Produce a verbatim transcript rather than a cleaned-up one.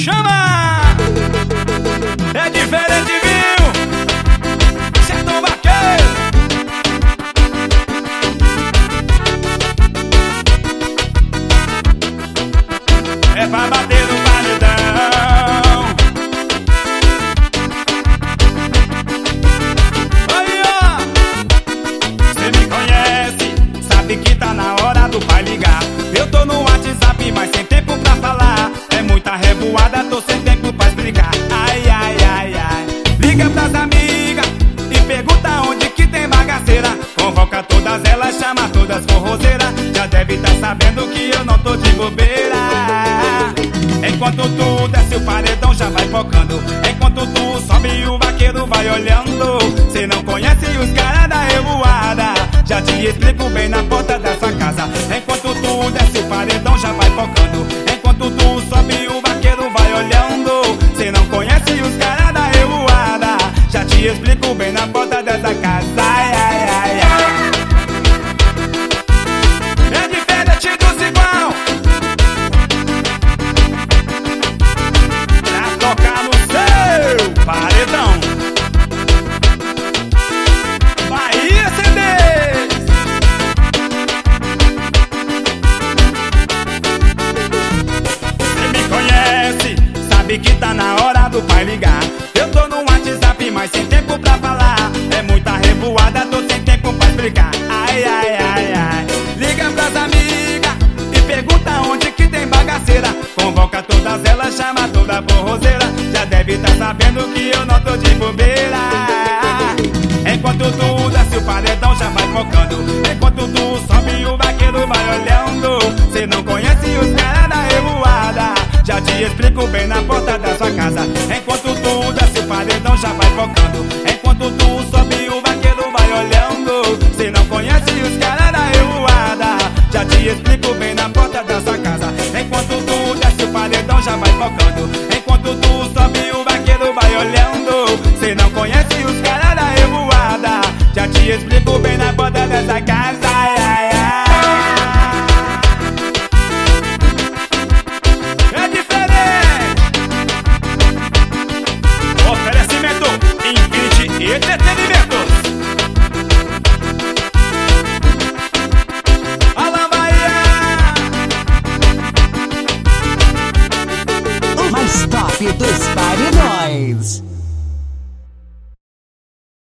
Chama! É diferente, viu? Sertão Vaqueiro. É pra bater no paredão. Aí, ó. Cê me conhece, sabe que tá na hora do pai ligar. Eu tô no WhatsApp, mas sem tempo pra falar. É muita revoada, tô sem tempo pra explicar. Ai, ai, ai, ai. Liga pras amigas e pergunta onde que tem bagaceira. Convoca todas elas, chama todas forrozeiras. Já deve tá sabendo que eu não tô de bobeira. Enquanto tu desce o paredão já vai focando. Enquanto tu sobe o vaqueiro vai olhando. Cê não conhece os caras da revoada. Já te explico bem na porta dessa casa. Enquanto tu desce o paredão já vai focando. Enquanto tu sobe o vaqueiro vai olhando. Cê não conhece os caras da revoada. Já te explico bem na porta dessa casa. Ai, ai, ai, ai. É diferente dos igual. Pra tocar no seu paredão. Bahia C Ds. Cê me conhece, sabe que tá na hora do pai ligar. Eu tô no WhatsApp, mas sem tempo pra falar. É muita revoada, tô sem tempo pra explicar. Ai, ai, ai, ai. Liga pras amigas e pergunta onde que tem bagaceira. Convoca todas elas, chama toda forrozeira. Já deve tá sabendo que eu não tô de bobeira. Enquanto tu desce o paredão já vai focando. Enquanto tu sobe o vaqueiro vai olhando. Cê não conhece os caras da revoada. Já te explico bem na porta da sua casa. Enquanto tu desce o paredão já vai focando. Enquanto tu sobe o vaqueiro vai olhando. Cê não conhece os caras da revoada. Já te explico bem na porta da sua casa. Enquanto tu desce o paredão já vai focando. Enquanto tu sobe o vaqueiro vai olhando. Cê não conhece os caras da revoada. Já te explico bem na porta dessa casa.